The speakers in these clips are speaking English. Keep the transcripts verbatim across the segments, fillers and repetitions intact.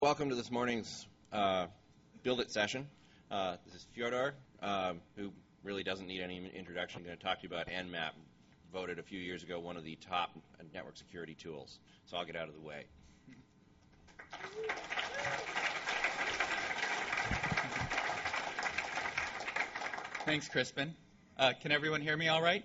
Welcome to this morning's uh, Build It session. Uh, this is Fyodor, um, who really doesn't need any introduction. I'm going to talk to you about Nmap, voted a few years ago one of the top network security tools. So I'll get out of the way. Thanks, Crispin. Uh, can everyone hear me all right?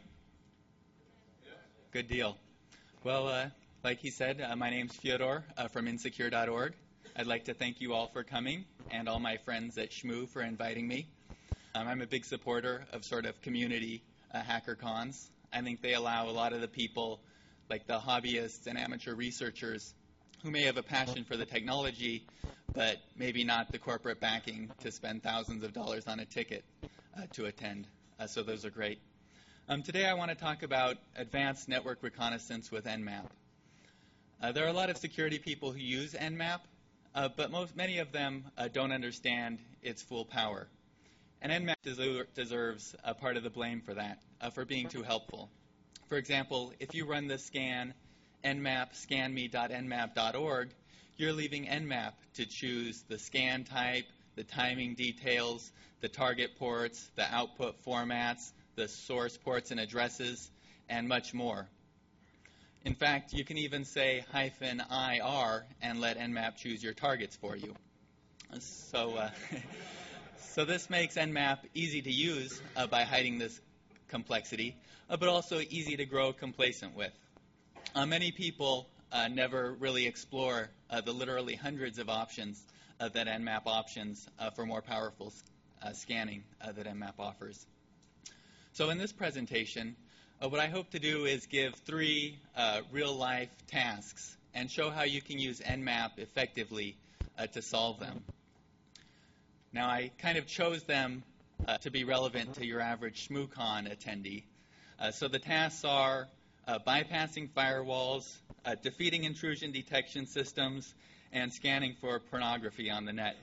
Good deal. Well, uh, like he said, uh, my name's Fyodor uh, from insecure dot org. I'd like to thank you all for coming and all my friends at Shmoo for inviting me. Um, I'm a big supporter of sort of community uh, hacker cons. I think they allow a lot of the people, like the hobbyists and amateur researchers, who may have a passion for the technology, but maybe not the corporate backing to spend thousands of dollars on a ticket uh, to attend. Uh, so those are great. Um, today I want to talk about advanced network reconnaissance with Nmap. Uh, there are a lot of security people who use Nmap, uh, but most, many of them uh, don't understand its full power. And Nmap deser- deserves a part of the blame for that, uh, for being too helpful. For example, if you run the scan nmap scanme dot nmap dot org, you're leaving Nmap to choose the scan type, the timing details, the target ports, the output formats, the source ports and addresses, and much more. In fact, you can even say hyphen I R and let Nmap choose your targets for you. So, uh, so this makes Nmap easy to use uh, by hiding this complexity, uh, but also easy to grow complacent with. Uh, many people uh, never really explore uh, the literally hundreds of options uh, that Nmap options uh, for more powerful uh, scanning uh, that Nmap offers. So in this presentation, uh, what I hope to do is give three uh, real-life tasks and show how you can use Nmap effectively uh, to solve them. Now, I kind of chose them uh, to be relevant to your average ShmooCon attendee. Uh, so the tasks are uh, bypassing firewalls, uh, defeating intrusion detection systems, and scanning for pornography on the net.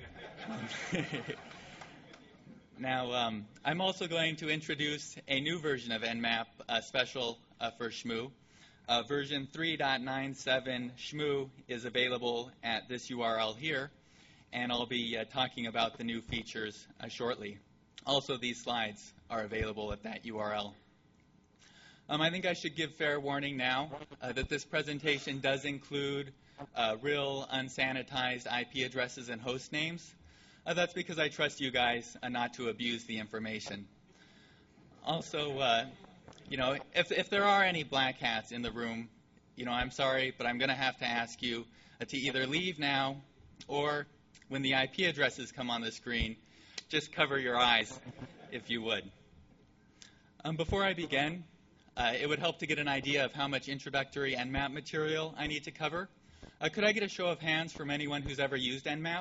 Now, um, I'm also going to introduce a new version of Nmap, uh, special uh, for Shmoo. Uh, version three point nine seven Shmoo is available at this U R L here, and I'll be uh, talking about the new features uh, shortly. Also, these slides are available at that U R L. Um, I think I should give fair warning now uh, that this presentation does include uh, real unsanitized I P addresses and host names. Uh, that's because I trust you guys uh, not to abuse the information. Also, uh, you know, if, if there are any black hats in the room, you know, I'm sorry, but I'm going to have to ask you uh, to either leave now or when the I P addresses come on the screen, just cover your eyes if you would. Um, before I begin, uh, it would help to get an idea of how much introductory Nmap material I need to cover. Uh, could I get a show of hands from anyone who's ever used Nmap?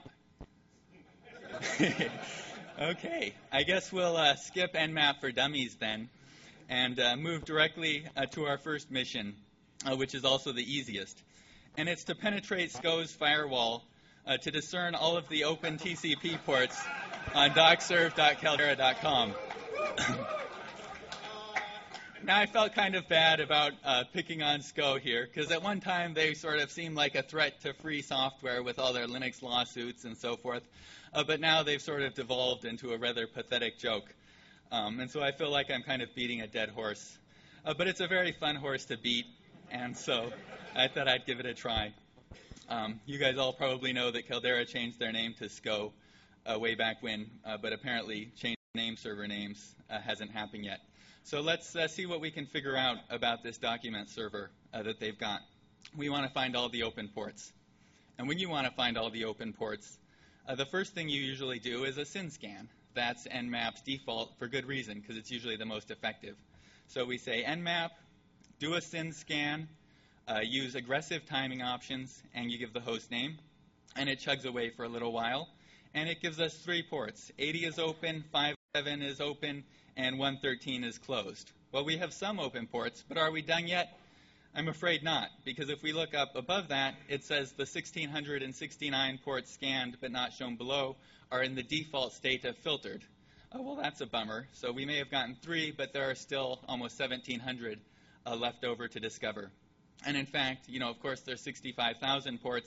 Okay, I guess we'll uh, skip Nmap for Dummies then and uh, move directly uh, to our first mission, uh, which is also the easiest. And it's to penetrate S C O's firewall uh, to discern all of the open T C P ports on docserve dot caldera dot com. Now, I felt kind of bad about uh, picking on S C O here, because at one time they sort of seemed like a threat to free software with all their Linux lawsuits and so forth, uh, but now they've sort of devolved into a rather pathetic joke. Um, and so I feel like I'm kind of beating a dead horse. Uh, but it's a very fun horse to beat, and so I thought I'd give it a try. Um, you guys all probably know that Caldera changed their name to S C O uh, way back when, uh, but apparently changing name server names uh, hasn't happened yet. So let's uh, see what we can figure out about this document server uh, that they've got. We want to find all the open ports. And when you want to find all the open ports, uh, the first thing you usually do is a S Y N scan. That's Nmap's default for good reason, because it's usually the most effective. So we say Nmap, do a S Y N scan, uh, use aggressive timing options, and you give the host name. And it chugs away for a little while. And it gives us three ports. eighty is open, fifty-seven is open, and one thirteen is closed. Well, we have some open ports, but are we done yet? I'm afraid not, because if we look up above that, it says the one thousand six hundred sixty-nine ports scanned but not shown below are in the default state of filtered. Oh, well, that's a bummer. So we may have gotten three, but there are still almost seventeen hundred uh, left over to discover. And in fact, you know, of course, there's sixty-five thousand ports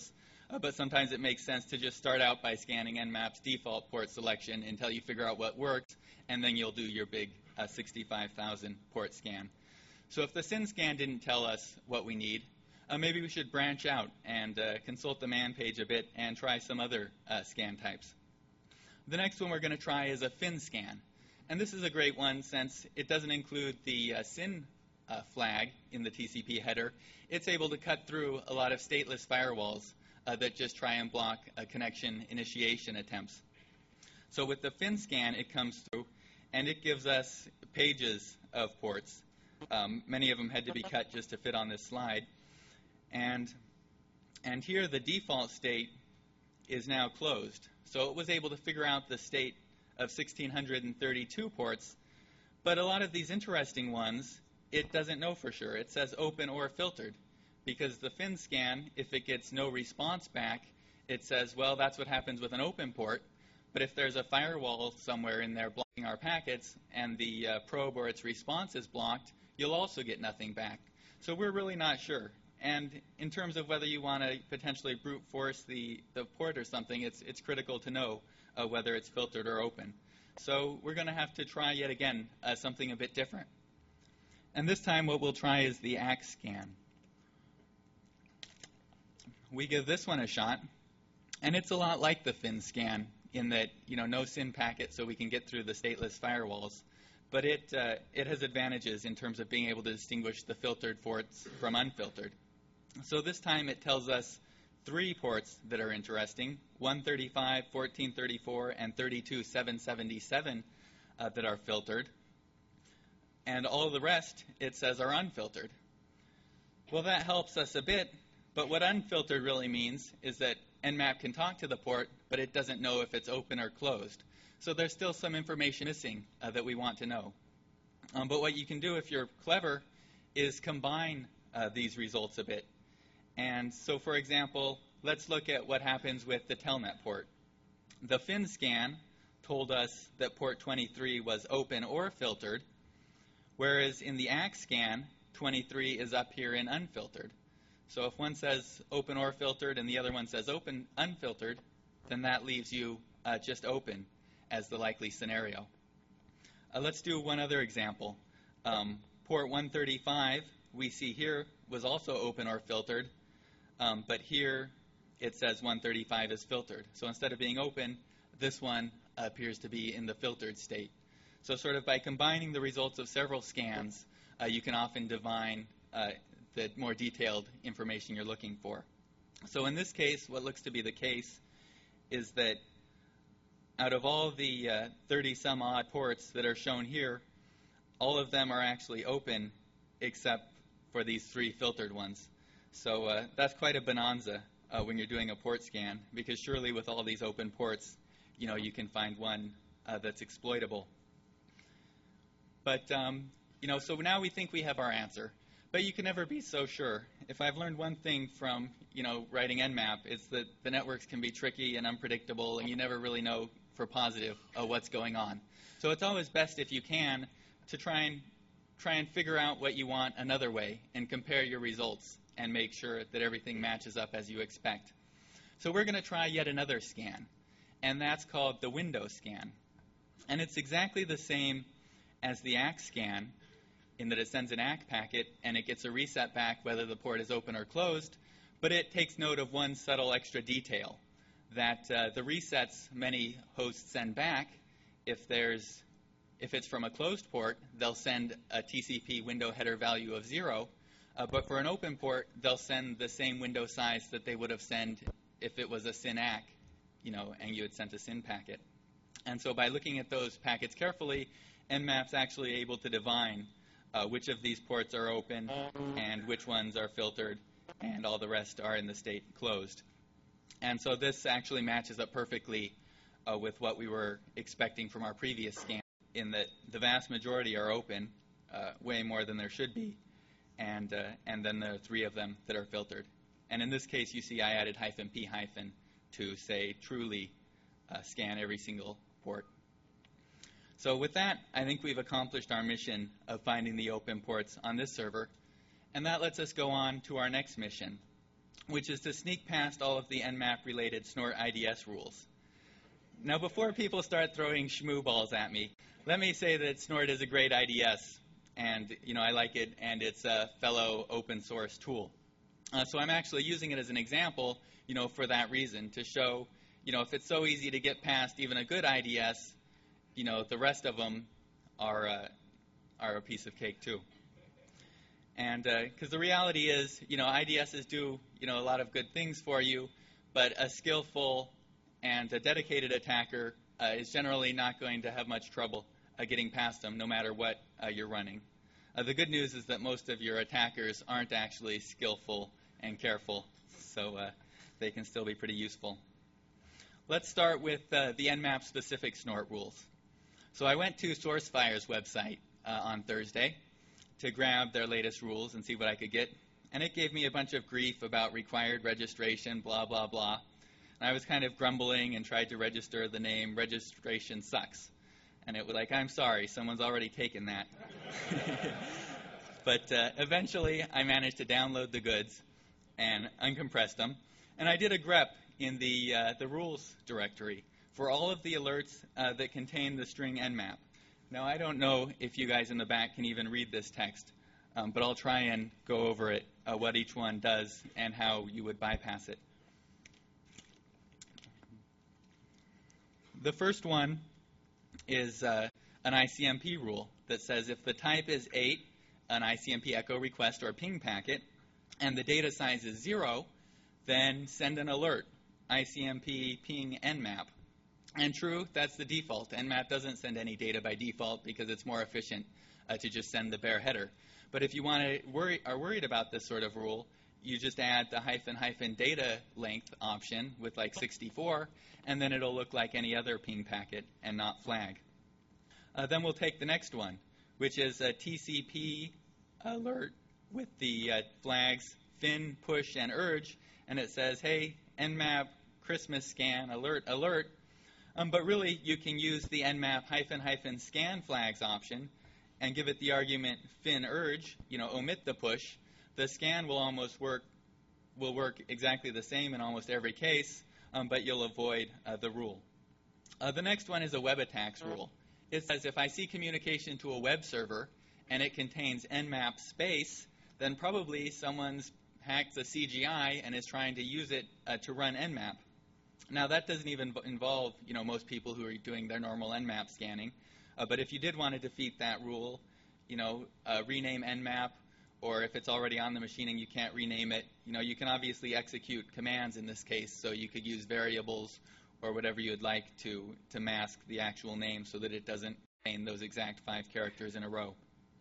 uh, but sometimes it makes sense to just start out by scanning Nmap's default port selection until you figure out what works, and then you'll do your big uh, sixty-five thousand port scan. So if the S Y N scan didn't tell us what we need, uh, maybe we should branch out and uh, consult the man page a bit and try some other uh, scan types. The next one we're going to try is a fin scan. And this is a great one since it doesn't include the uh, S Y N uh, flag in the T C P header. It's able to cut through a lot of stateless firewalls uh, that just try and block uh, connection initiation attempts. So with the fin scan, it comes through, and it gives us pages of ports. Um, many of them had to be cut just to fit on this slide. And, and here the default state is now closed. So it was able to figure out the state of one thousand six hundred thirty-two ports. But a lot of these interesting ones, it doesn't know for sure. It says open or filtered, because the fin scan, if it gets no response back, it says, well, that's what happens with an open port. But if there's a firewall somewhere in there blocking our packets and the uh, probe or its response is blocked, you'll also get nothing back. So we're really not sure. And in terms of whether you want to potentially brute force the, the port or something, it's, it's critical to know uh, whether it's filtered or open. So we're going to have to try yet again uh, something a bit different. And this time what we'll try is the A C scan. We give this one a shot, and it's a lot like the fin scan in that, you know, no S Y N packet, so we can get through the stateless firewalls. But it, uh, it has advantages in terms of being able to distinguish the filtered ports from unfiltered. So this time it tells us three ports that are interesting, one thirty-five, fourteen thirty-four, and thirty-two seven seventy-seven uh, that are filtered. And all of the rest, it says, are unfiltered. Well, that helps us a bit, but what unfiltered really means is that Nmap can talk to the port, but it doesn't know if it's open or closed. So there's still some information missing uh, that we want to know. Um, but what you can do if you're clever is combine uh, these results a bit. And so, for example, let's look at what happens with the Telnet port. The fin scan told us that port twenty-three was open or filtered, whereas in the A C scan, twenty-three is up here in unfiltered. So if one says open or filtered and the other one says open unfiltered, then that leaves you uh, just open as the likely scenario. Uh, let's do one other example. Um, port one thirty-five, we see here, was also open or filtered, um, but here it says one thirty-five is filtered. So instead of being open, this one appears to be in the filtered state. So sort of by combining the results of several scans, uh, you can often divine uh, the more detailed information you're looking for. So in this case, what looks to be the case is that out of all the uh, thirty some odd ports that are shown here, all of them are actually open except for these three filtered ones. So uh, that's quite a bonanza uh, when you're doing a port scan, because surely with all these open ports, you know, you can find one uh, that's exploitable. But, um, you know, so now we think we have our answer. But you can never be so sure. If I've learned one thing from, you know, writing Nmap, it's that the networks can be tricky and unpredictable, and you never really know for positive uh, what's going on. So it's always best, if you can, to try and try and figure out what you want another way and compare your results and make sure that everything matches up as you expect. So we're going to try yet another scan, and that's called the window scan. And it's exactly the same as the A C scan, in that it sends an A C packet and it gets a reset back whether the port is open or closed, but it takes note of one subtle extra detail, that uh, the resets many hosts send back, if there's if it's from a closed port, they'll send a T C P window header value of zero, uh, but for an open port, they'll send the same window size that they would have sent if it was a S Y N A C, you know, and you had sent a S Y N packet. And so by looking at those packets carefully, Nmap's actually able to divine Uh, which of these ports are open and which ones are filtered, and all the rest are in the state closed. And so this actually matches up perfectly uh, with what we were expecting from our previous scan, in that the vast majority are open, uh, way more than there should be, and, uh, and then there are three of them that are filtered. And in this case, you see I added hyphen P hyphen to say truly uh, scan every single port. So with that, I think we've accomplished our mission of finding the open ports on this server, and that lets us go on to our next mission, which is to sneak past all of the N map-related Snort I D S rules. Now, before people start throwing shmoo balls at me, let me say that Snort is a great I D S, and you know I like it, and it's a fellow open source tool. Uh, so I'm actually using it as an example, you know, for that reason, to show, you know, if it's so easy to get past even a good I D S, you know, the rest of them are uh, are a piece of cake too. And because uh, the reality is, you know, I D Ss do, you know, a lot of good things for you, but a skillful and a dedicated attacker uh, is generally not going to have much trouble uh, getting past them, no matter what uh, you're running. Uh, the good news is that most of your attackers aren't actually skillful and careful, so uh, they can still be pretty useful. Let's start with uh, the N map-specific Snort rules. So I went to SourceFire's website uh, on Thursday to grab their latest rules and see what I could get, and it gave me a bunch of grief about required registration, blah, blah, blah. And I was kind of grumbling and tried to register the name registration sucks. And it was like, I'm sorry, someone's already taken that. But uh, eventually, I managed to download the goods and uncompress them. And I did a grep in the, uh, the rules directory for all of the alerts uh, that contain the string nmap. Now, I don't know if you guys in the back can even read this text, um, but I'll try and go over it, uh, what each one does and how you would bypass it. The first one is uh, an I C M P rule that says if the type is eight, an I C M P echo request or ping packet, and the data size is zero, then send an alert, I C M P ping nmap. And true, that's the default. Nmap doesn't send any data by default because it's more efficient uh, to just send the bare header. But if you want to worry, are worried about this sort of rule, you just add the hyphen hyphen data length option with like sixty-four, and then it'll look like any other ping packet and not flag. Uh, then we'll take the next one, which is a T C P alert with the uh, flags fin, push, and urge, and it says, hey, nmap Christmas scan alert alert. Um, but really, you can use the nmap hyphen hyphen scan flags option and give it the argument fin urge, you know, omit the push. The scan will almost work, will work exactly the same in almost every case, um, but you'll avoid uh, the rule. Uh, the next one is a web attacks rule. It says if I see communication to a web server and it contains nmap space, then probably someone's hacked the C G I and is trying to use it uh, to run nmap. Now, that doesn't even involve, you know, most people who are doing their normal nmap scanning. Uh, but if you did want to defeat that rule, you know, uh, rename nmap, or if it's already on the machine and you can't rename it, you know, you can obviously execute commands in this case. So you could use variables or whatever you would like to, to mask the actual name so that it doesn't contain those exact five characters in a row.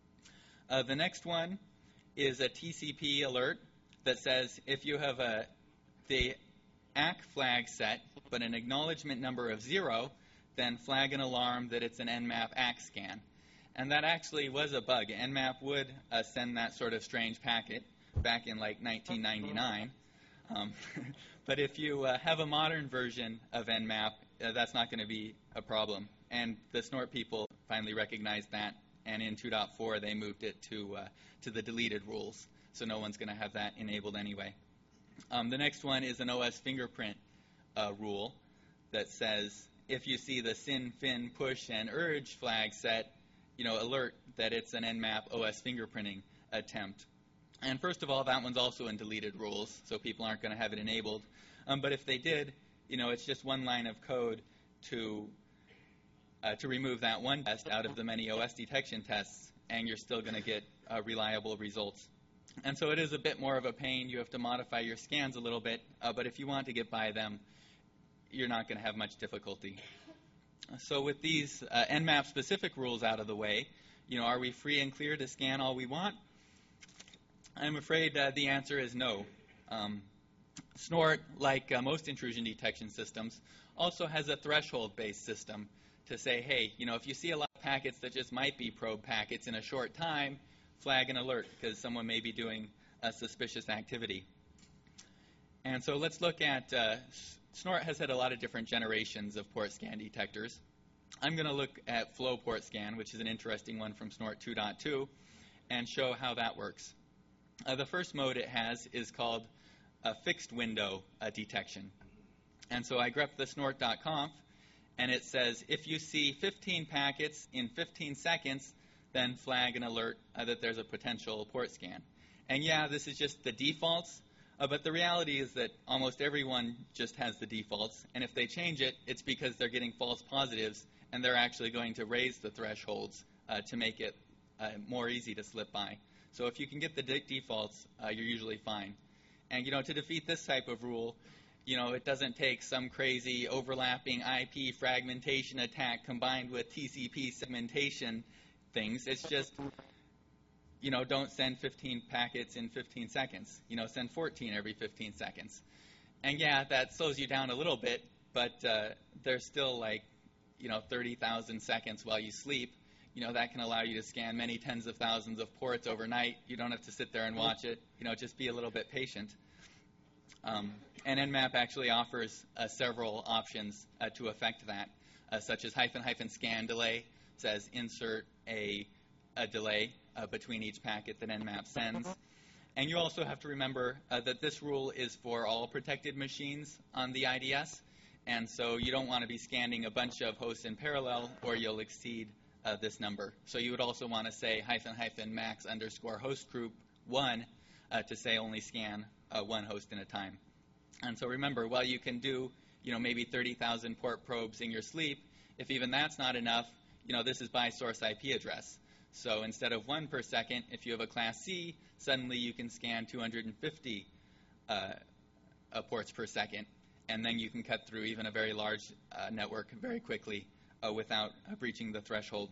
Uh, the next one is a T C P alert that says if you have a the A C flag set, but an acknowledgement number of zero, then flag an alarm that it's an nmap A C scan. And that actually was a bug. Nmap would uh, send that sort of strange packet back in like nineteen ninety-nine. Um, but if you uh, have a modern version of nmap, uh, that's not going to be a problem. And the Snort people finally recognized that, and in two point four they moved it to, uh, to the deleted rules. So no one's going to have that enabled anyway. Um, the next one is an O S fingerprint uh, rule that says if you see the sin, fin, push, and urge flag set, you know, alert that it's an nmap O S fingerprinting attempt. And first of all, that one's also in deleted rules, so people aren't going to have it enabled. Um, but if they did, you know, it's just one line of code to uh, to remove that one test out of the many O S detection tests, and you're still going to get uh, reliable results. And so it is a bit more of a pain. You have to modify your scans a little bit, uh, but if you want to get by them, you're not going to have much difficulty. So with these uh, nmap-specific rules out of the way, you know, are we free and clear to scan all we want? I'm afraid uh, the answer is no. Um, Snort, like uh, most intrusion detection systems, also has a threshold-based system to say, hey, you know, if you see a lot of packets that just might be probe packets in a short time, flag an alert because someone may be doing a suspicious activity. And so let's look at, uh, Snort has had a lot of different generations of port scan detectors. I'm going to look at Flow Port Scan, which is an interesting one from Snort two point two, and show how that works. Uh, the first mode it has is called uh, fixed window uh, detection. And so I grep the snort dot conf, and it says if you see fifteen packets in fifteen seconds, then flag an alert uh, that there's a potential port scan. And yeah, this is just the defaults, uh, but the reality is that almost everyone just has the defaults, and if they change it, it's because they're getting false positives, and they're actually going to raise the thresholds uh, to make it uh, more easy to slip by. So if you can get the de- defaults, uh, you're usually fine. And, you know, to defeat this type of rule, you know, it doesn't take some crazy overlapping I P fragmentation attack combined with T C P segmentation things. It's just, you know, don't send fifteen packets in fifteen seconds. You know, send fourteen every fifteen seconds. And, yeah, that slows you down a little bit, but uh, there's still, like, you know, thirty thousand seconds while you sleep. You know, that can allow you to scan many tens of thousands of ports overnight. You don't have to sit there and watch it. You know, just be a little bit patient. Um, and Nmap actually offers uh, several options uh, to affect that, uh, such as hyphen hyphen scan delay. It says insert a, a delay uh, between each packet that Nmap sends. And you also have to remember uh, that this rule is for all protected machines on the I D S. And so you don't want to be scanning a bunch of hosts in parallel, or you'll exceed uh, this number. So you would also want to say hyphen hyphen max underscore host group one uh, to say only scan uh, one host in a time. And so remember, while you can do, you know, maybe thirty thousand port probes in your sleep, if even that's not enough, you know, this is by source I P address. So instead of one per second, if you have a class C, suddenly you can scan two hundred fifty uh, uh, ports per second, and then you can cut through even a very large uh, network very quickly uh, without uh, breaching the threshold.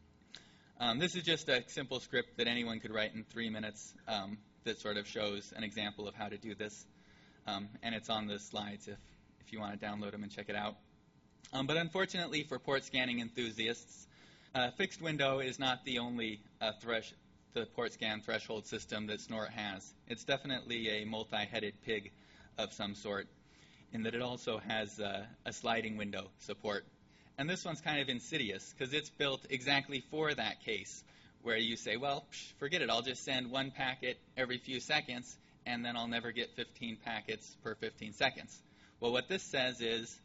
Um, this is just a simple script that anyone could write in three minutes um, that sort of shows an example of how to do this. Um, and it's on the slides if, if you want to download them and check it out. Um, but unfortunately for port scanning enthusiasts, uh, fixed window is not the only uh, thresh the port scan threshold system that Snort has. It's definitely a multi-headed pig of some sort, in that it also has uh, a sliding window support. And this one's kind of insidious because it's built exactly for that case where you say, well, psh, forget it, I'll just send one packet every few seconds and then I'll never get fifteen packets per fifteen seconds. Well, what this says is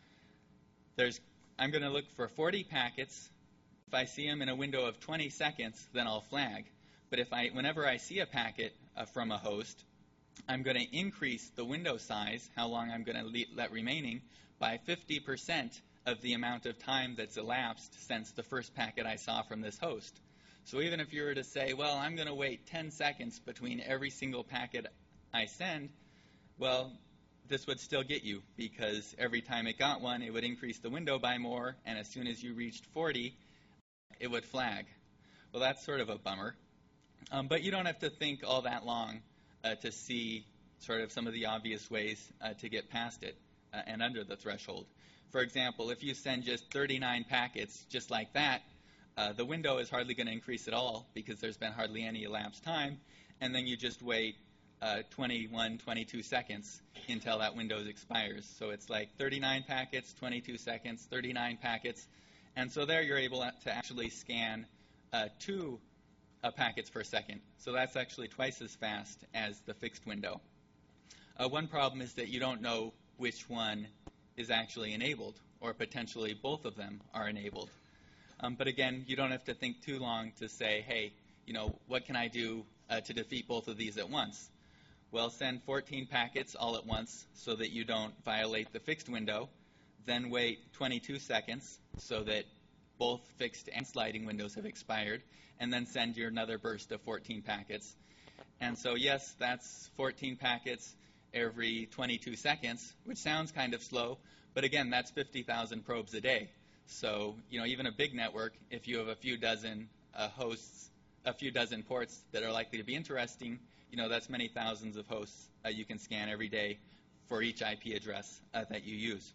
there's I'm going to look for forty packets. If I see them in a window of twenty seconds, then I'll flag. But if I, whenever I see a packet uh, from a host, I'm going to increase the window size, how long I'm going to le- let remaining, by fifty percent of the amount of time that's elapsed since the first packet I saw from this host. So even if you were to say, well, I'm going to wait ten seconds between every single packet I send, well, this would still get you because every time it got one, it would increase the window by more, and as soon as you reached forty, it would flag. Well, that's sort of a bummer. Um, but you don't have to think all that long uh, to see sort of some of the obvious ways uh, to get past it uh, and under the threshold. For example, if you send just thirty-nine packets just like that, uh, the window is hardly going to increase at all because there's been hardly any elapsed time, and then you just wait uh, twenty-one, twenty-two seconds until that window expires. So it's like thirty-nine packets, twenty-two seconds, thirty-nine packets, and so there you're able to actually scan uh, two uh, packets per second. So that's actually twice as fast as the fixed window. Uh, one problem is that you don't know which one is actually enabled, or potentially both of them are enabled. Um, but again, you don't have to think too long to say, hey, you know, what can I do uh, to defeat both of these at once? Well, send fourteen packets all at once so that you don't violate the fixed window, then wait twenty-two seconds so that both fixed and sliding windows have expired, and then send your another burst of fourteen packets. And so, yes, that's fourteen packets every twenty-two seconds, which sounds kind of slow, but again, that's fifty thousand probes a day. So, you know, even a big network, if you have a few dozen uh, hosts, a few dozen ports that are likely to be interesting, you know, that's many thousands of hosts uh, you can scan every day for each I P address uh, that you use.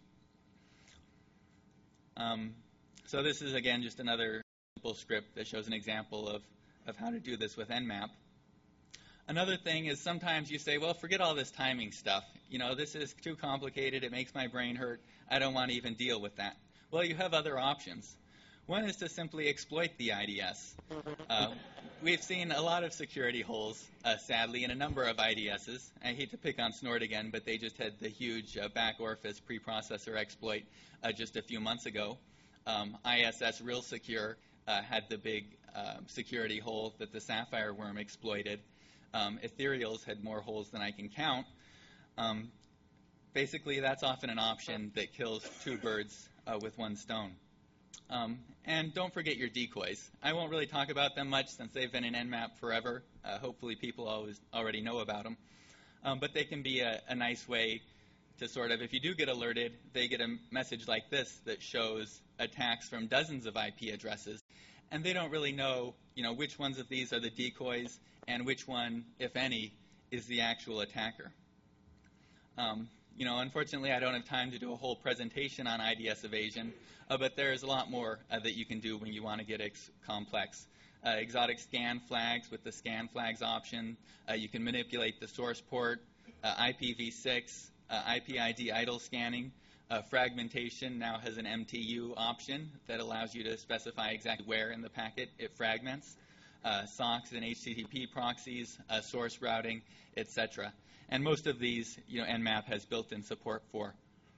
Um, so this is, again, just another simple script that shows an example of, of how to do this with Nmap. Another thing is sometimes you say, well, forget all this timing stuff. You know, this is too complicated. It makes my brain hurt. I don't want to even deal with that. Well, you have other options. One is to simply exploit the I D S. Uh, we've seen a lot of security holes, uh, sadly, in a number of I D Ss. I hate to pick on Snort again, but they just had the huge uh, back orifice preprocessor exploit uh, just a few months ago. Um, I S S Real Secure uh, had the big uh, security hole that the Sapphire worm exploited. Um, Ethereals had more holes than I can count. Um, basically, that's often an option that kills two birds uh, with one stone. Um, and don't forget your decoys. I won't really talk about them much since they've been in Nmap forever. Uh, hopefully people always already know about them. Um, but they can be a, a nice way to sort of, if you do get alerted, they get a message like this that shows attacks from dozens of I P addresses. And they don't really know, you know, which ones of these are the decoys and which one, if any, is the actual attacker. Um, you know, unfortunately, I don't have time to do a whole presentation on I D S evasion, uh, but there's a lot more uh, that you can do when you want to get ex complex. Uh, exotic scan flags with the scan flags option. Uh, you can manipulate the source port, uh, I P v six, uh, I P I D idle scanning. Uh, fragmentation now has an M T U option that allows you to specify exactly where in the packet it fragments. Uh, S O Cs and H T T P proxies, uh, source routing, et cetera. And most of these, you know, Nmap has built-in support for.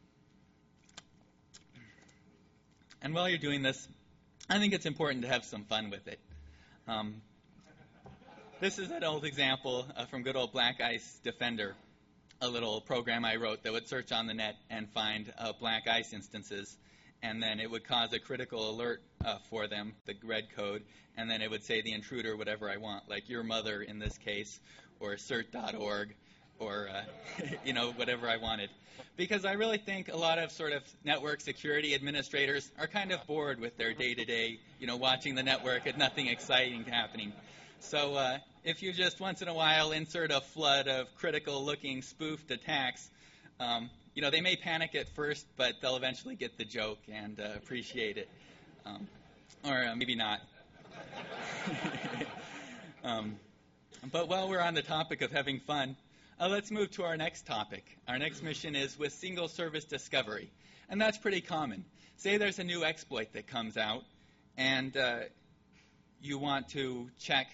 And while you're doing this, I think it's important to have some fun with it. Um, this is an old example uh, from good old Black Ice Defender, a little program I wrote that would search on the net and find uh, Black Ice instances, and then it would cause a critical alert uh, for them, the red code, and then it would say the intruder whatever I want, like your mother in this case, or cert dot org, or uh, you know, whatever I wanted. Because I really think a lot of sort of network security administrators are kind of bored with their day-to-day, you know, watching the network and nothing exciting happening. So uh, if you just once in a while insert a flood of critical-looking spoofed attacks, um, you know, they may panic at first, but they'll eventually get the joke and uh, appreciate it. Um, or uh, maybe not. um, but while we're on the topic of having fun, Uh, let's move to our next topic. Our next mission is with single service discovery. And that's pretty common. Say there's a new exploit that comes out, and uh, you want to check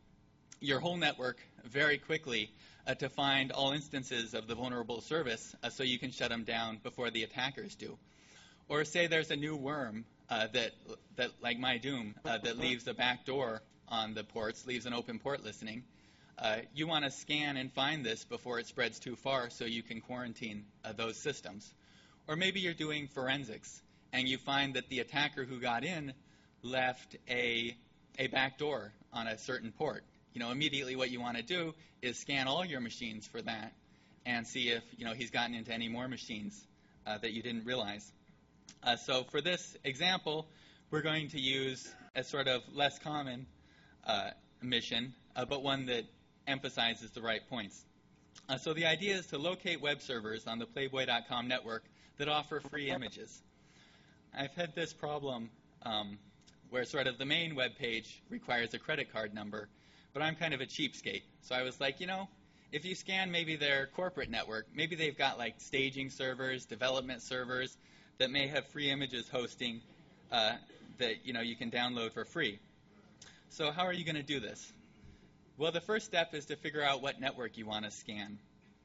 your whole network very quickly uh, to find all instances of the vulnerable service uh, so you can shut them down before the attackers do. Or say there's a new worm uh, that, that, like MyDoom, uh, that leaves a backdoor on the ports, leaves an open port listening. Uh, you want to scan and find this before it spreads too far so you can quarantine uh, those systems. Or maybe you're doing forensics and you find that the attacker who got in left a, a backdoor on a certain port. You know, immediately what you want to do is scan all your machines for that and see if, you know, he's gotten into any more machines uh, that you didn't realize. Uh, so for this example, we're going to use a sort of less common uh, mission, uh, but one that emphasizes the right points. Uh, so the idea is to locate web servers on the Playboy dot com network that offer free images. I've had this problem um, where sort of the main web page requires a credit card number, but I'm kind of a cheapskate. So I was like, you know, if you scan maybe their corporate network, maybe they've got like staging servers, development servers that may have free images hosting uh, that, you know, you can download for free. So how are you going to do this? Well, the first step is to figure out what network you want to scan.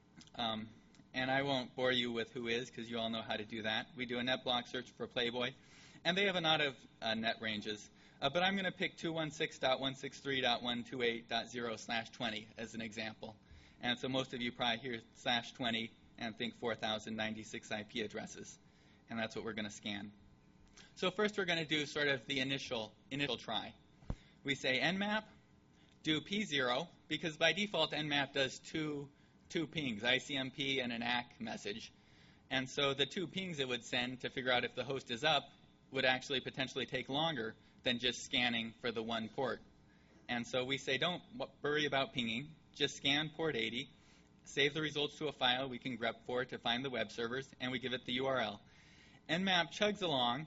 Um, and I won't bore you with who is, because you all know how to do that. We do a NetBlock search for Playboy, and they have a lot of uh, net ranges. Uh, but I'm going to pick two sixteen dot one sixty-three dot one twenty-eight dot zero slash twenty as an example. And so most of you probably hear slash twenty and think four thousand ninety-six I P addresses. And that's what we're going to scan. So first we're going to do sort of the initial, initial try. We say Nmap, do P zero, because by default Nmap does two, two pings, I C M P and an A C message. And so the two pings it would send to figure out if the host is up would actually potentially take longer than just scanning for the one port. And so we say don't worry about pinging, just scan port eighty, save the results to a file we can grep for to find the web servers, and we give it the U R L. Nmap chugs along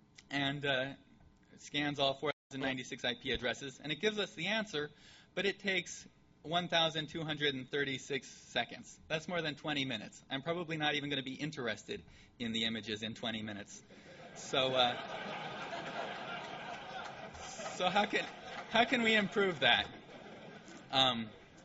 and uh, scans all four thousand ninety-six I P addresses, and it gives us the answer, but it takes one thousand two hundred thirty-six seconds. That's more than twenty minutes. I'm probably not even going to be interested in the images in twenty minutes. So, uh, so how can how can we improve that? Um,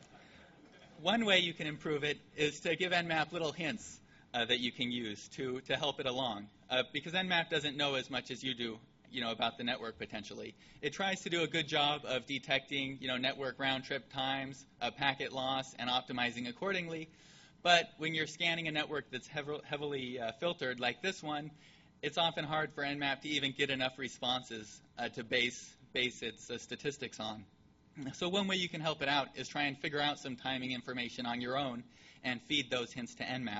one way you can improve it is to give Nmap little hints uh, that you can use to to help it along, uh, because Nmap doesn't know as much as you do, you know, about the network potentially. It tries to do a good job of detecting, you know, network round trip times, uh, packet loss, and optimizing accordingly. But when you're scanning a network that's hev- heavily uh, filtered like this one, it's often hard for Nmap to even get enough responses uh, to base base its uh, statistics on. So one way you can help it out is try and figure out some timing information on your own and feed those hints to Nmap.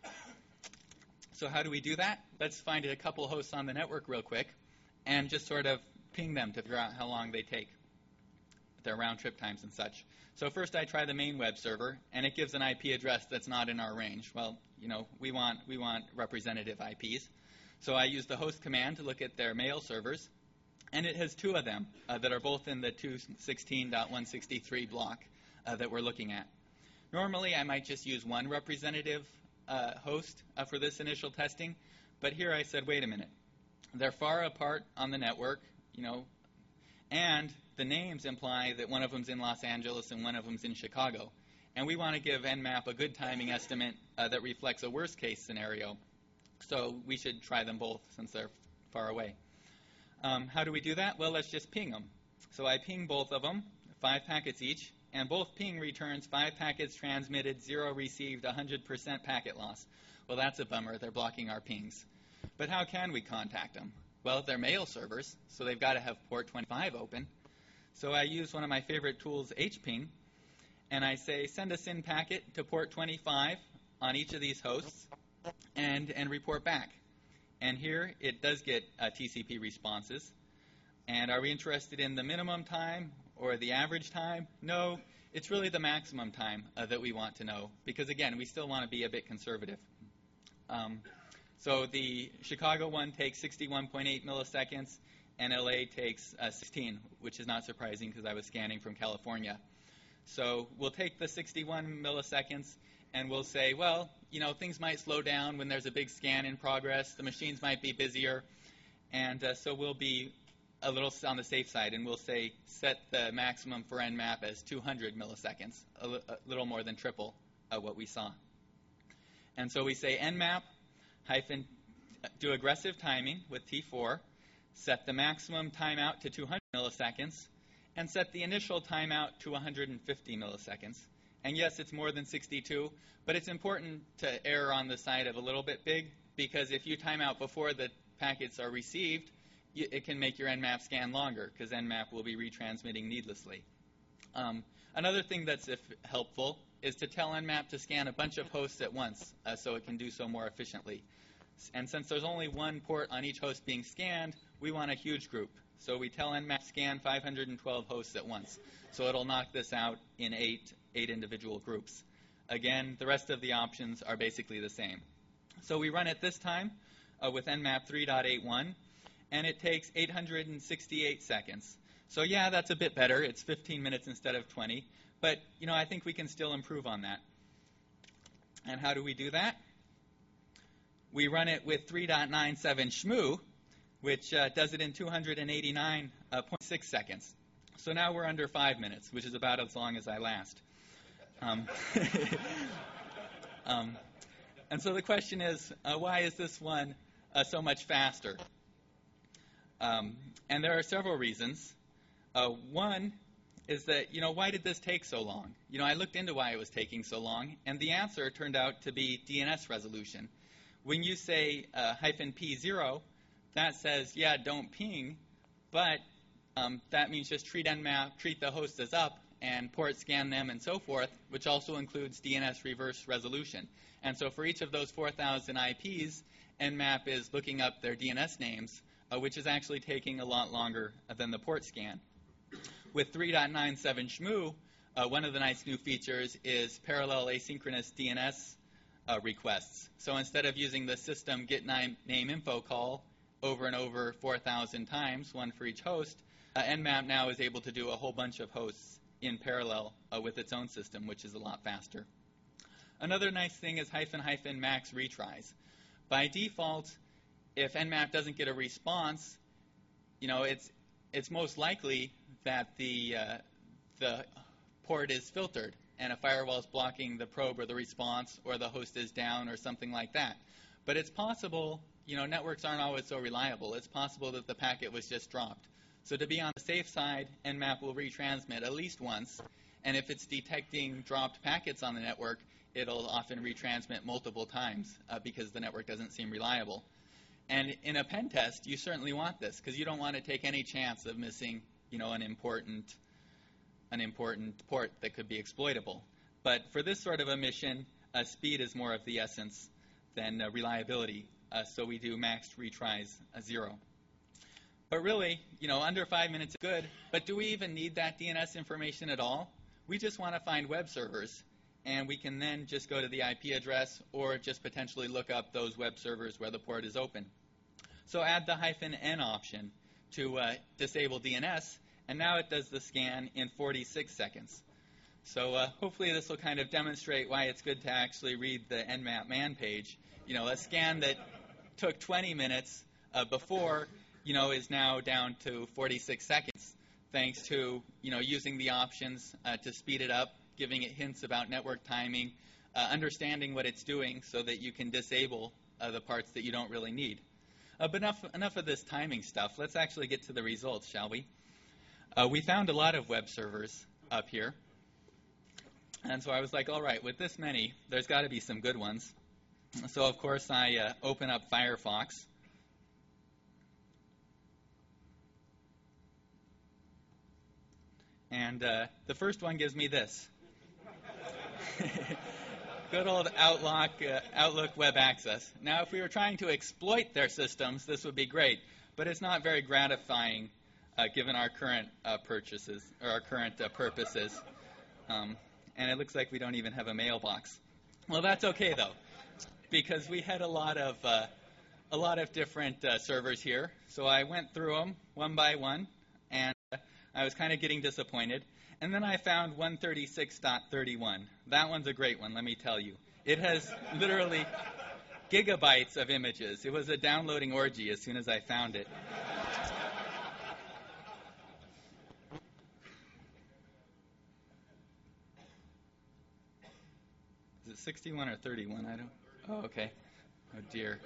So how do we do that? Let's find a couple hosts on the network real quick and just sort of ping them to figure out how long they take, their round trip times and such. So first I try the main web server, and it gives an I P address that's not in our range. Well, you know, we want we want representative I Ps. So I use the host command to look at their mail servers, and it has two of them uh, that are both in the two sixteen dot one sixty-three block uh, that we're looking at. Normally I might just use one representative uh, host uh, for this initial testing, but here I said, wait a minute. They're far apart on the network, you know, and the names imply that one of them's in Los Angeles and one of them's in Chicago. And we want to give Nmap a good timing estimate uh, that reflects a worst-case scenario. So we should try them both since they're far away. Um, how do we do that? Well, let's just ping them. So I ping both of them, five packets each, and both ping returns five packets transmitted, zero received, one hundred percent packet loss. Well, that's a bummer. They're blocking our pings. But how can we contact them? Well, they're mail servers, so they've got to have port twenty-five open. So I use one of my favorite tools, H ping, and I say send a S Y N packet to port twenty-five on each of these hosts and, and report back. And here it does get uh, T C P responses. And are we interested in the minimum time or the average time? No, it's really the maximum time uh, that we want to know, because, again, we still want to be a bit conservative. Um, so the Chicago one takes sixty-one point eight milliseconds, and L A takes uh, sixteen, which is not surprising because I was scanning from California. So we'll take the sixty-one milliseconds, and we'll say, well, you know, things might slow down when there's a big scan in progress. The machines might be busier. And uh, so we'll be a little on the safe side, and we'll say set the maximum for Nmap as two hundred milliseconds, a, li- a little more than triple uh, what we saw. And so we say Nmap hyphen do aggressive timing with T four, set the maximum timeout to two hundred milliseconds, and set the initial timeout to one hundred fifty milliseconds. And yes, it's more than sixty-two, but it's important to err on the side of a little bit big, because if you time out before the packets are received, it can make your Nmap scan longer, because Nmap will be retransmitting needlessly. Um, another thing that's if helpful is to tell Nmap to scan a bunch of hosts at once, uh, so it can do so more efficiently. And since there's only one port on each host being scanned, we want a huge group. So we tell Nmap scan five hundred twelve hosts at once. So it'll knock this out in eight, eight individual groups. Again, the rest of the options are basically the same. So we run it this time uh, with Nmap three point eight one, and it takes eight hundred sixty-eight seconds. So yeah, that's a bit better. It's fifteen minutes instead of twenty. But, you know, I think we can still improve on that. And how do we do that? We run it with three point nine seven S M U, which uh, does it in two hundred eighty-nine point six seconds. So now we're under five minutes, which is about as long as I last. Um, um, and so the question is, uh, why is this one uh, so much faster? Um, and there are several reasons. Uh, one is that, you know, why did this take so long? You know, I looked into why it was taking so long, and the answer turned out to be D N S resolution. When you say uh, hyphen P zero, that says, yeah, don't ping, but um, that means just treat Nmap, treat the host as up, and port scan them and so forth, which also includes D N S reverse resolution. And so for each of those four thousand I Ps, Nmap is looking up their D N S names, uh, which is actually taking a lot longer than the port scan. With three point nine seven S M U, uh, one of the nice new features is parallel asynchronous D N S uh, requests. So instead of using the system get name, name info call over and over four thousand times, one for each host, uh, Nmap now is able to do a whole bunch of hosts in parallel uh, with its own system, which is a lot faster. Another nice thing is hyphen hyphen max retries. By default, if Nmap doesn't get a response, you know, it's it's most likely that the uh, the port is filtered and a firewall is blocking the probe or the response, or the host is down or something like that. But it's possible, you know, networks aren't always so reliable. It's possible that the packet was just dropped. So to be on the safe side, Nmap will retransmit at least once, and if it's detecting dropped packets on the network, it'll often retransmit multiple times uh, because the network doesn't seem reliable. And in a pen test, you certainly want this, because you don't want to take any chance of missing, you know, an important an important port that could be exploitable. But for this sort of a mission, uh, speed is more of the essence than uh, reliability. Uh, so we do max retries uh, zero. But really, you know, under five minutes is good. But do we even need that D N S information at all? We just want to find web servers, and we can then just go to the I P address or just potentially look up those web servers where the port is open. So add the hyphen N option to uh, disable D N S, and now it does the scan in forty-six seconds. So uh, hopefully this will kind of demonstrate why it's good to actually read the Nmap man page. You know, a scan that took twenty minutes uh, before, you know, is now down to forty-six seconds, thanks to, you know, using the options uh, to speed it up, giving it hints about network timing, uh, understanding what it's doing so that you can disable uh, the parts that you don't really need. Uh, but enough, enough of this timing stuff. Let's actually get to the results, shall we? Uh, we found a lot of web servers up here. And so I was like, all right, with this many, there's got to be some good ones. So, of course, I uh, open up Firefox. And uh, the first one gives me this. Good old Outlook, uh, Outlook Web Access. Now, if we were trying to exploit their systems, this would be great. But it's not very gratifying uh, given our current uh, purchases, or our current uh, purposes. Um, and it looks like we don't even have a mailbox. Well, that's okay, though, because we had a lot of, uh, a lot of different uh, servers here. So I went through them one by one, and uh, I was kind of getting disappointed. And then I found one thirty-six dot thirty-one. That one's a great one, let me tell you. It has literally gigabytes of images. It was a downloading orgy as soon as I found it. Is it sixty-one or thirty-one? I don't. Oh, okay. Oh, dear.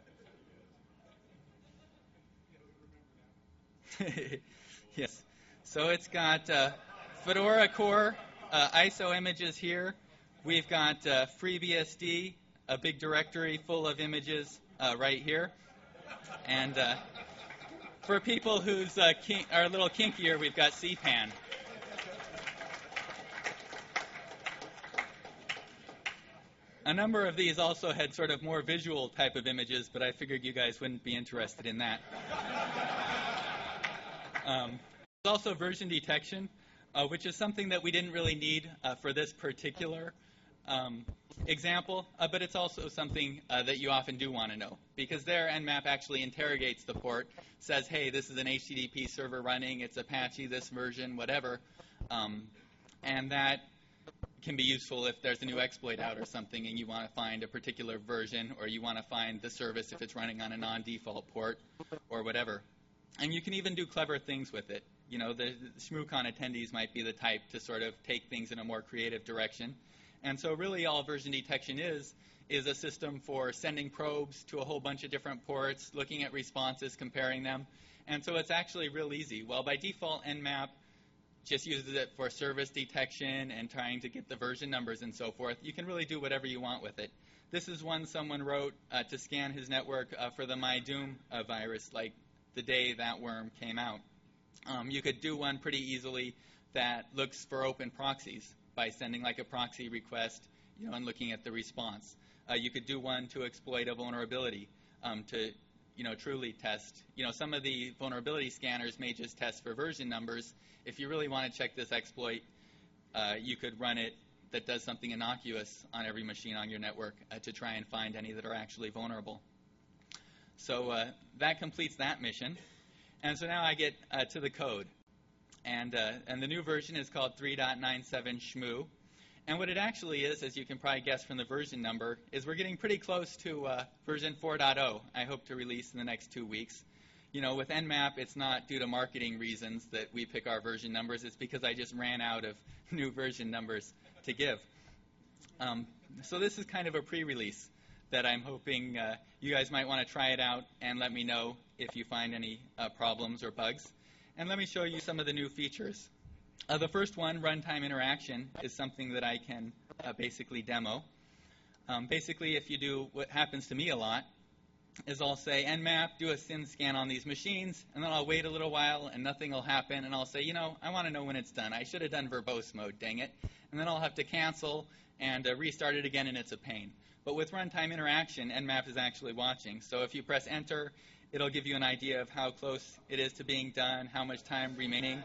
Yes. So it's got uh, Fedora Core, uh, I S O images here. We've got uh, FreeBSD, a big directory full of images uh, right here. And uh, for people who's uh, kink- are a little kinkier, we've got C PAN. A number of these also had sort of more visual type of images, but I figured you guys wouldn't be interested in that. Um, there's also version detection, uh, which is something that we didn't really need uh, for this particular um, example, uh, but it's also something uh, that you often do want to know, because there Nmap actually interrogates the port, says, hey, this is an H T T P server running, it's Apache, this version, whatever, um, and that can be useful if there's a new exploit out or something and you want to find a particular version, or you want to find the service if it's running on a non-default port or whatever. And you can even do clever things with it. You know, the, the ShmooCon attendees might be the type to sort of take things in a more creative direction. And so really all version detection is, is a system for sending probes to a whole bunch of different ports, looking at responses, comparing them. And so it's actually real easy. Well, by default, Nmap just uses it for service detection and trying to get the version numbers and so forth. You can really do whatever you want with it. This is one someone wrote uh, to scan his network uh, for the MyDoom uh, virus, like the day that worm came out. Um, you could do one pretty easily that looks for open proxies by sending like a proxy request, you know, and looking at the response. Uh, you could do one to exploit a vulnerability um, to, you know, truly test. You know, some of the vulnerability scanners may just test for version numbers. If you really want to check this exploit, uh, you could run it that does something innocuous on every machine on your network uh, to try and find any that are actually vulnerable. So uh, that completes that mission. And so now I get uh, to the code. And, uh, and the new version is called three point nine seven Shmoo. And what it actually is, as you can probably guess from the version number, is we're getting pretty close to uh, version four point oh I hope to release in the next two weeks. you know, with Nmap, it's not due to marketing reasons that we pick our version numbers. It's because I just ran out of new version numbers to give. Um, so this is kind of a pre-release that I'm hoping uh, you guys might want to try it out and let me know if you find any uh, problems or bugs. And let me show you some of the new features. Uh, the first one, runtime interaction, is something that I can uh, basically demo. Um, basically, if you do what happens to me a lot, is I'll say, Nmap, do a syn scan on these machines, and then I'll wait a little while and nothing will happen, and I'll say, you know, I want to know when it's done. I should have done verbose mode, dang it. And then I'll have to cancel and uh, restart it again, and it's a pain. But with runtime interaction, Nmap is actually watching. So if you press enter, it'll give you an idea of how close it is to being done, how much time remaining.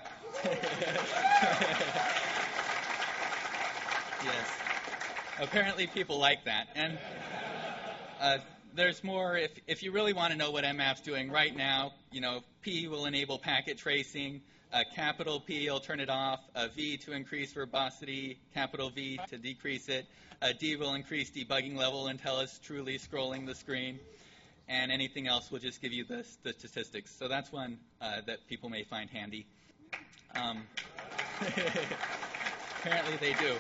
Yes. Apparently people like that. And uh, there's more. If, if you really want to know what Nmap's doing right now, you know, P will enable packet tracing. Uh, capital P will turn it off. Uh, V to increase verbosity. Capital V to decrease it. Uh, D will increase debugging level until it's truly scrolling the screen. And anything else will just give you the, the statistics. So that's one uh, that people may find handy. Um, apparently they do.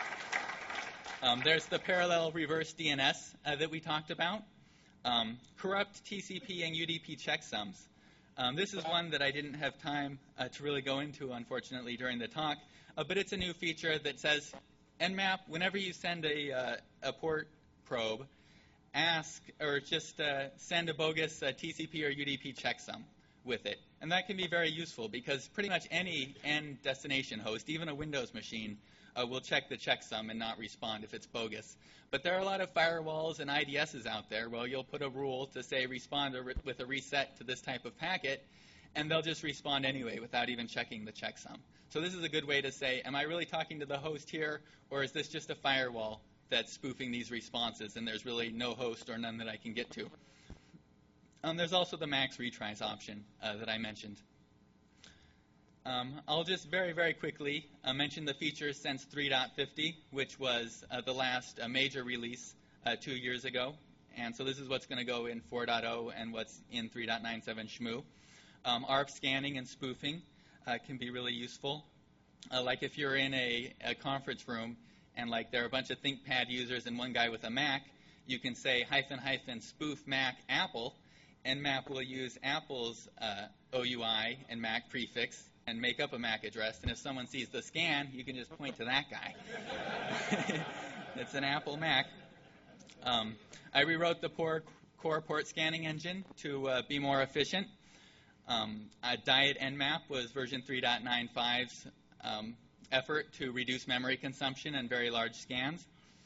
Um, there's the parallel reverse D N S uh, that we talked about. Um, corrupt T C P and U D P checksums. Um, this is one that I didn't have time uh, to really go into, unfortunately, during the talk. Uh, but it's a new feature that says, Nmap, whenever you send a, uh, a port probe, ask or just uh, send a bogus uh, T C P or U D P checksum with it. And that can be very useful because pretty much any end destination host, even a Windows machine, uh, will check the checksum and not respond if it's bogus. But there are a lot of firewalls and I D Ss out there. Well, you'll put a rule to say respond re- with a reset to this type of packet, and they'll just respond anyway without even checking the checksum. So this is a good way to say, am I really talking to the host here, or is this just a firewall that's spoofing these responses, and there's really no host or none that I can get to? Um, there's also the max retries option uh, that I mentioned. Um, I'll just very, very quickly uh, mention the features since three point fifty, which was uh, the last uh, major release uh, two years ago. And so this is what's going to go in four point oh and what's in three point ninety-seven S M U. Um, A R P scanning and spoofing uh, can be really useful. Uh, like if you're in a, a conference room and like there are a bunch of ThinkPad users and one guy with a Mac, you can say hyphen hyphen spoof Mac Apple, and Nmap will use Apple's uh, O U I and Mac prefix and make up a M A C address. And if someone sees the scan, you can just point to that guy. It's an Apple Mac. Um, I rewrote the core, core port scanning engine to uh, be more efficient. Um, uh, Diet Nmap was version three point ninety-five's um, effort to reduce memory consumption and very large scans.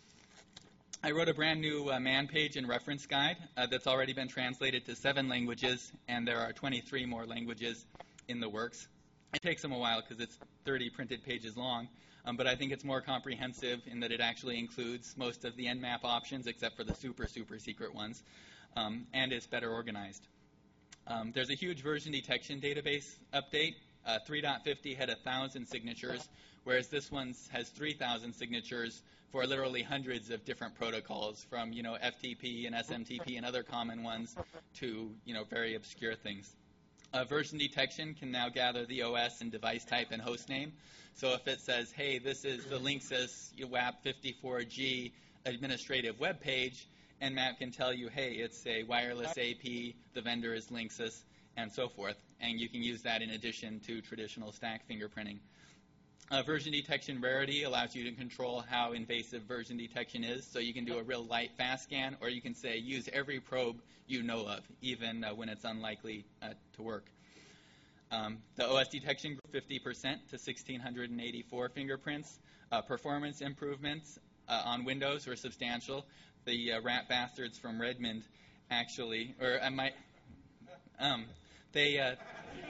I wrote a brand new uh, man page and reference guide uh, that's already been translated to seven languages, and there are twenty-three more languages in the works. It takes them a while because it's thirty printed pages long, um, but I think it's more comprehensive in that it actually includes most of the Nmap options except for the super, super secret ones, um, and it's better organized. Um, there's a huge version detection database update. Uh, three point fifty had one thousand signatures, whereas this one has three thousand signatures for literally hundreds of different protocols, from you know F T P and S M T P and other common ones to you know very obscure things. Uh, version detection can now gather the O S and device type and host name. So if it says, hey, this is the Linksys W A P fifty-four G administrative web page, Nmap can tell you, hey, it's a wireless A P, the vendor is Linksys, and so forth. And you can use that in addition to traditional stack fingerprinting. Uh, version detection rarity allows you to control how invasive version detection is. So you can do a real light fast scan, or you can say use every probe you know of, even uh, when it's unlikely uh, to work. Um, the O S detection grew fifty percent to one thousand six hundred eighty-four fingerprints. Uh, performance improvements uh, on Windows were substantial. The uh, rat bastards from Redmond actually, or I might, um, they, uh,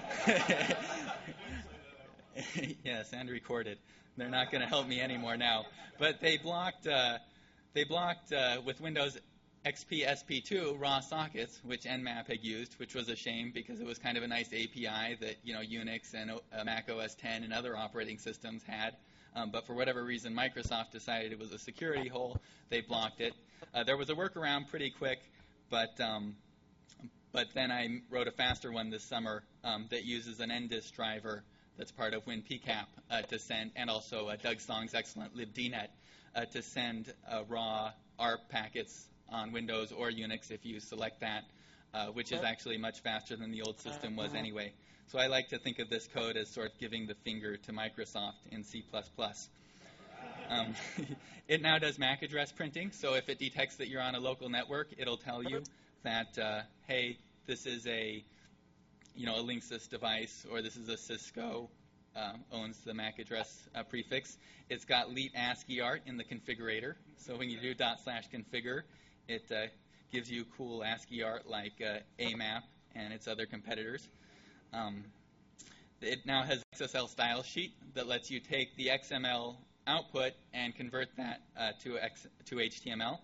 yes, and recorded. They're not going to help me anymore now. But they blocked, uh, they blocked uh, with Windows X P S P two raw sockets, which Nmap had used, which was a shame because it was kind of a nice A P I that you know Unix and uh, Mac O S ten and other operating systems had. Um, but for whatever reason, Microsoft decided it was a security hole. They blocked it. Uh, there was a workaround pretty quick, but um, but then I wrote a faster one this summer um, that uses an N disk driver that's part of WinPCAP uh, to send, and also uh, Doug Song's excellent libdnet uh, to send uh, raw A R P packets on Windows or Unix if you select that, uh, which is actually much faster than the old system was anyway. So I like to think of this code as sort of giving the finger to Microsoft in C plus plus. Um, it now does M A C address printing, so if it detects that you're on a local network, it'll tell you that, uh, hey, this is a, you know, a Linksys device, or this is a Cisco, uh, owns the M A C address uh, prefix. It's got Leet ASCII art in the configurator, so when you do dot slash configure, it uh, gives you cool ASCII art like uh, A M A P and its other competitors. Um, it now has X S L style sheet that lets you take the X M L output and convert that uh, to, X, to H T M L.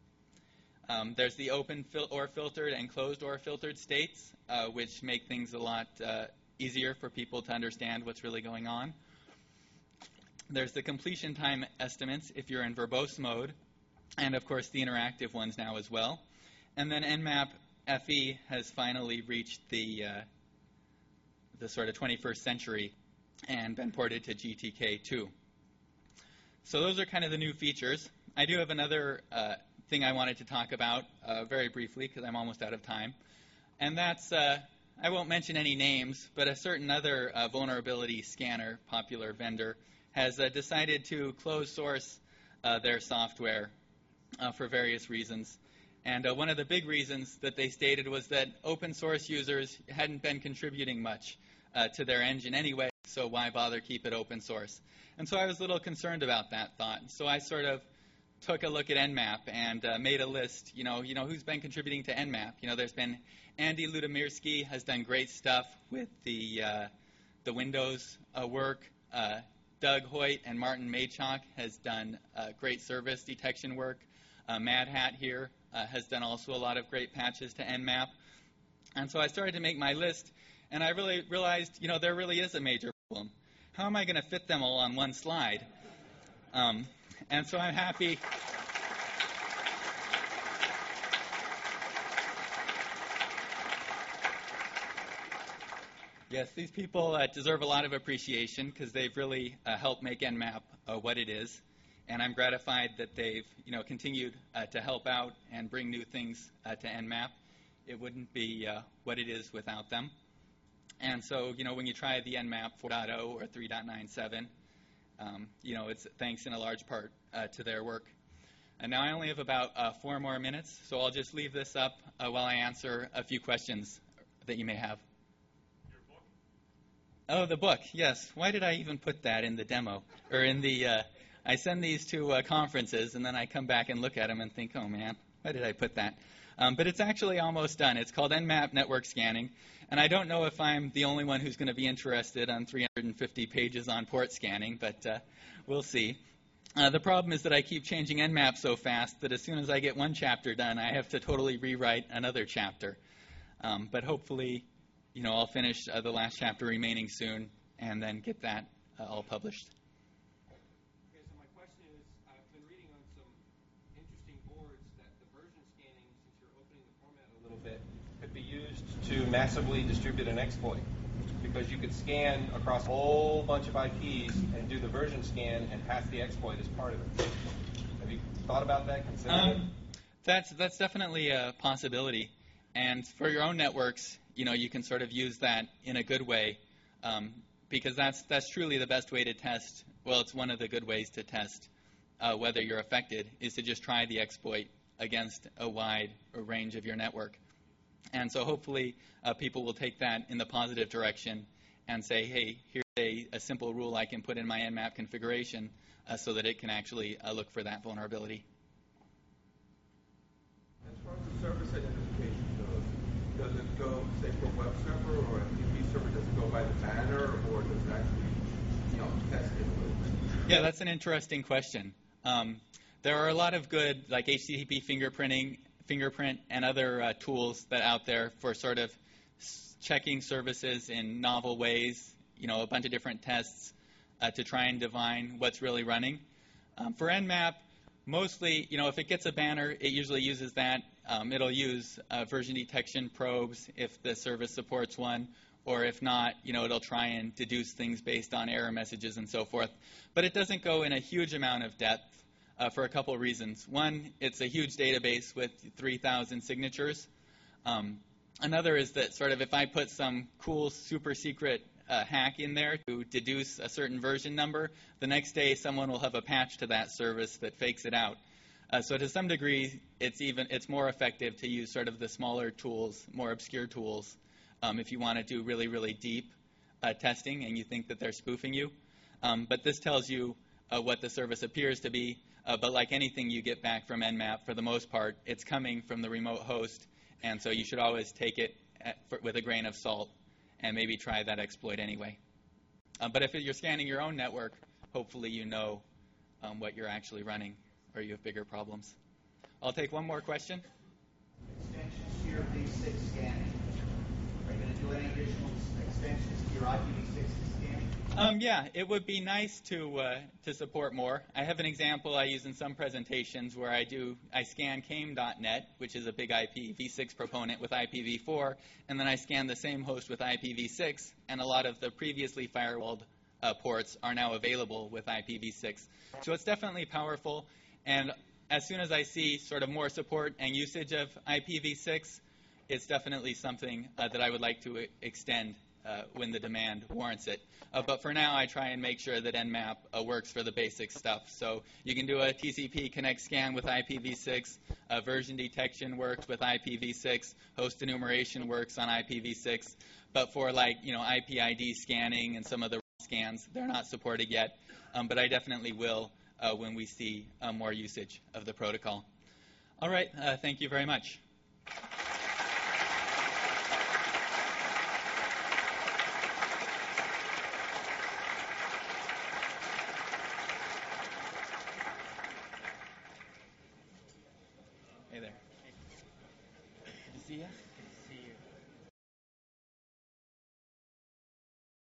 Um, there's the open fil or filtered and closed or filtered states, uh, which make things a lot uh, easier for people to understand what's really going on. There's the completion time estimates if you're in verbose mode, and of course the interactive ones now as well. And then Nmap F E has finally reached the uh, the sort of twenty-first century and been ported to G T K two. So those are kind of the new features. I do have another uh, thing I wanted to talk about uh, very briefly because I'm almost out of time. And that's, uh, I won't mention any names, but a certain other uh, vulnerability scanner, popular vendor, has uh, decided to close source uh, their software uh, for various reasons. And uh, one of the big reasons that they stated was that open source users hadn't been contributing much uh, to their engine anyway, so why bother keep it open source? And so I was a little concerned about that thought. So I sort of took a look at Nmap and uh, made a list, you know, you know, who's been contributing to Nmap. You know, there's been Andy Ludomirsky has done great stuff with the, uh, the Windows uh, work. Uh, Doug Hoyt and Martin Maychok has done uh, great service detection work. Uh, Mad Hat here uh, has done also a lot of great patches to Nmap. And so I started to make my list, and I really realized, you know, there really is a major problem. How am I going to fit them all on one slide? Um, and so I'm happy. Yes, these people uh, deserve a lot of appreciation because they've really uh, helped make Nmap uh, what it is. And I'm gratified that they've, you know, continued uh, to help out and bring new things uh, to Nmap. It wouldn't be uh, what it is without them. And so, you know, when you try the Nmap four point oh or three point nine seven, um, you know, it's thanks in a large part uh, to their work. And now I only have about uh, four more minutes, so I'll just leave this up uh, while I answer a few questions that you may have. Your book? Oh, the book, yes. Why did I even put that in the demo? Or in the, uh, I send these to uh, conferences, and then I come back and look at them and think, oh, man, why did I put that? Um, but it's actually almost done. It's called Nmap Network Scanning. And I don't know if I'm the only one who's going to be interested on three hundred fifty pages on port scanning, but uh, we'll see. Uh, the problem is that I keep changing Nmap so fast that as soon as I get one chapter done, I have to totally rewrite another chapter. Um, but hopefully, you know, I'll finish uh, the last chapter remaining soon and then get that uh, all published. Okay, so my question is, I've been reading on some interesting boards that the version scanning, since you're opening the format a little bit, could be used to massively distribute an exploit. Because you could scan across a whole bunch of I Ps and do the version scan and pass the exploit as part of it. Have you thought about that, considered Um, it? that's that's definitely a possibility. And for your own networks, you know, you can sort of use that in a good way, um, because that's that's truly the best way to test. Well, it's one of the good ways to test uh, whether you're affected is to just try the exploit against a wide range of your network. And so hopefully uh, people will take that in the positive direction and say, hey, here's a, a simple rule I can put in my Nmap configuration uh, so that it can actually uh, look for that vulnerability. As far as the service identification goes, does it go, say, for a web server or a T P server, does it go by the banner or does it actually, you know, test it a little bit? Yeah, that's an interesting question. Um, there are a lot of good, like H T T P fingerprinting, fingerprint and other uh, tools that are out there for sort of s- checking services in novel ways, you know, a bunch of different tests uh, to try and divine what's really running. Um, for Nmap, mostly, you know, if it gets a banner, it usually uses that Um, it'll use uh, version detection probes if the service supports one, or if not, you know, it'll try and deduce things based on error messages and so forth. But it doesn't go in a huge amount of depth uh, for a couple of reasons. One, it's a huge database with three thousand signatures. Um, another is that sort of if I put some cool super secret uh, hack in there to deduce a certain version number, the next day someone will have a patch to that service that fakes it out. Uh, so to some degree, it's even it's more effective to use sort of the smaller tools, more obscure tools, um, if you want to do really, really deep uh, testing and you think that they're spoofing you. Um, but this tells you uh, what the service appears to be. Uh, but like anything you get back from Nmap, for the most part, it's coming from the remote host. And so you should always take it at, for, with a grain of salt and maybe try that exploit anyway. Uh, but if you're scanning your own network, hopefully you know um, what you're actually running, or you have bigger problems. I'll take one more question. Extensions to your V six scanning. Are you going to do any additional extensions to your I P v six scanning? Um, yeah, it would be nice to uh, to support more. I have an example I use in some presentations where I do I scan Came dot net, which is a big I P v six proponent with I P v four, and then I scan the same host with I P v six, and a lot of the previously firewalled uh, ports are now available with I P v six. So it's definitely powerful, and as soon as I see sort of more support and usage of I P v six, it's definitely something uh, that I would like to extend uh, when the demand warrants it. Uh, but for now, I try and make sure that Nmap uh, works for the basic stuff. So you can do a T C P connect scan with I P v six, uh, version detection works with I P v six, host enumeration works on I P v six. But for like, you know, I P I D scanning and some of the scans, they're not supported yet. Um, but I definitely will uh, when we see uh, more usage of the protocol. All right, uh, thank you very much.